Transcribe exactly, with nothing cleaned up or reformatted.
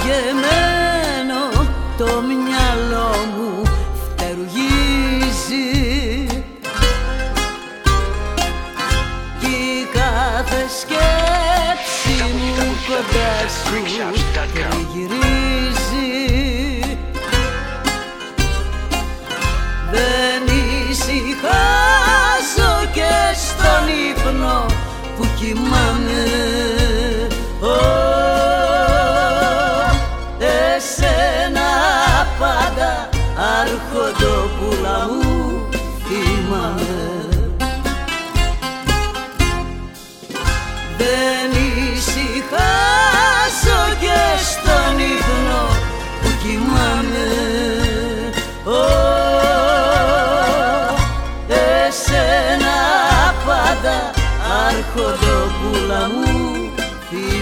βραδιεμένο το μυαλό μου φτερουγίζει κι κάθε σκέψη μου κοντά σου τριγυρίζει. Δεν ησυχάζω και στον ύπνο που κοιμάμαι. Εσένα πάντα αρχοντόπουλα μου θυμάμαι. Δεν ησυχάζω και στον ύπνο που κοιμάμαι. Εσένα πάντα αρχοντόπουλα μου θυμάμαι.